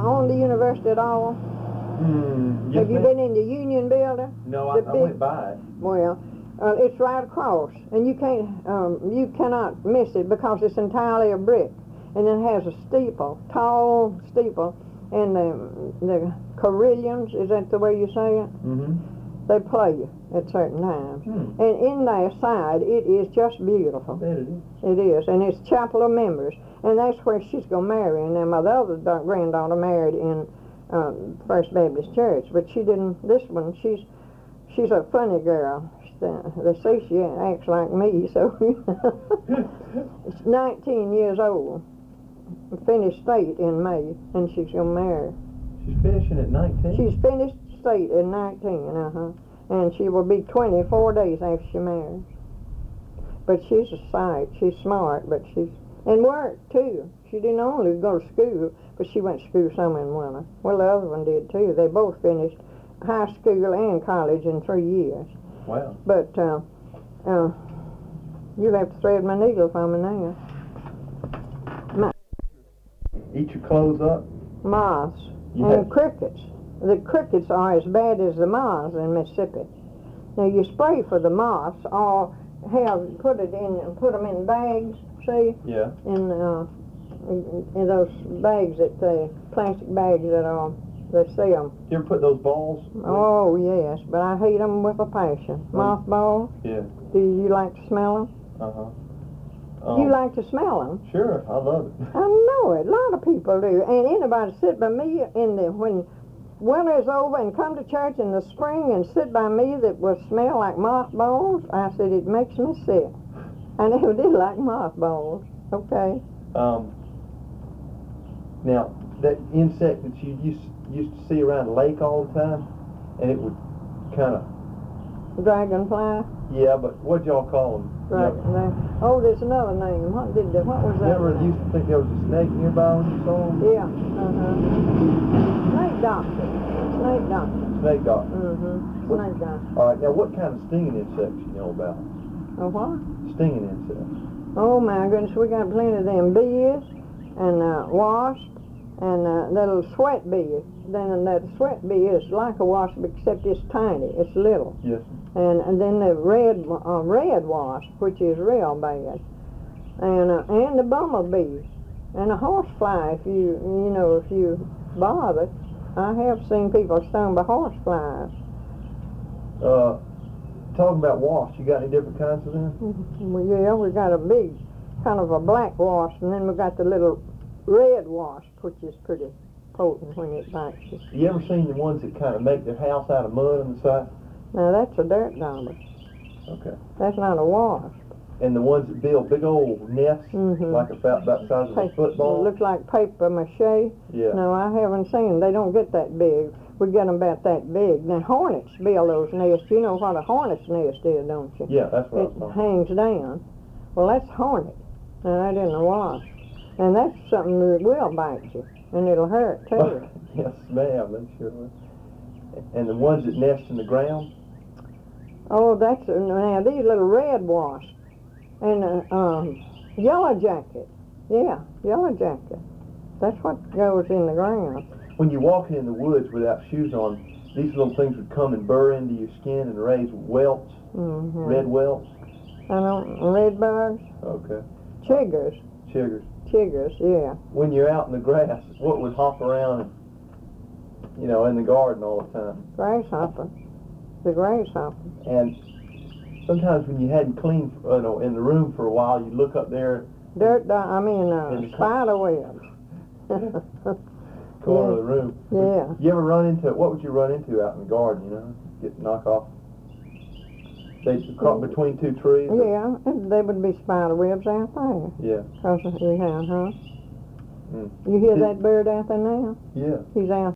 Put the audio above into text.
on the university at all? Yes, Have you been in the Union Building? No, I went by it. Well, it's right across, and you cannot miss it because it's entirely of brick, and it has a steeple, tall steeple, and the carillons, is that the way you say it? Mm-hmm. They play at certain times, and in their side, it is just beautiful. I bet it is. It is, and it's Chapel of Members, and that's where she's gonna marry. And then my other granddaughter married in First Baptist Church, but she didn't. This one, she's a funny girl. They say she acts like me, so she's 19 years old. Finished state in May, and she's gonna marry. She's finishing at 19? She's finished state at 19, and she will be 24 days after she marries. But she's a sight. She's smart, but and worked too. She didn't only go to school, but she went to school some in winter. Well, the other one did too. They both finished high school and college in 3 years. Wow. But you'll have to thread my needle for me now. Eat your clothes up? Moths and crickets. The crickets are as bad as the moths in Mississippi. Now you spray for the moths, or put them in bags. See? Yeah. In those bags plastic bags they sell. You ever put those balls? Oh yes, but I hate them with a passion. Moth balls. Yeah. Do you like to smell them? You like to smell them? Sure, I love it. I know it. A lot of people do. And anybody sit by me when winter's over and come to church in the spring and sit by me that will smell like mothballs, I said, it makes me sick. I never did like mothballs. Okay. Now, that insect that you used to see around the lake all the time, and it would kind of... Dragonfly? Yeah, but what y'all call them? Oh, there's another name. What was that? Remember, you used to think there was a snake nearby when you saw them? Yeah. Snake doctor. Snake doctor. Snake doctor. Snake doctor. All right. Now, what kind of stinging insects you know about? A what? Stinging insects. Oh my goodness, we got plenty of them bees and wasps and little sweat bees. Then that sweat bee is like a wasp except it's tiny. It's little. Yes. And then the red wasp, which is real bad, and the bumblebee, and the horsefly. If you bother, I have seen people stung by horseflies. Talking about wasps, you got any different kinds of them? Well, yeah, we got a big, kind of a black wasp, and then we got the little red wasp, which is pretty potent when it bites you. You ever seen the ones that kind of make their house out of mud on the side? Now that's a dirt dauber. Okay. That's not a wasp. And the ones that build big old nests, like about the size of a football? It looks like paper mache. Yeah. No, I haven't seen them. They don't get that big. We get them about that big. Now hornets build those nests. You know what a hornet's nest is, don't you? Yeah, that's what It hangs down. Well, that's hornet. Now that isn't a wasp. And that's something that will bite you. And it'll hurt too. Yes, ma'am, they sure will. And the ones that nest in the ground? Oh, now these little red wasps. And yellow jacket. Yeah, yellow jacket. That's what goes in the ground. When you're walking in the woods without shoes on, these little things would come and burr into your skin and raise welts, red welts. Red bugs. Okay. Chiggers. Chiggers, yeah. When you're out in the grass, what would hop around, in the garden all the time? Grasshopper. The grasshopper. And sometimes when you hadn't cleaned, in the room for a while, you'd look up there. Spider webs. Corner of the room. Yeah. You ever what would you run into out in the garden, get knocked off? They caught between two trees? Yeah, they would be spider webs out there. Yeah. You hear that bird out there now? Yeah. He's out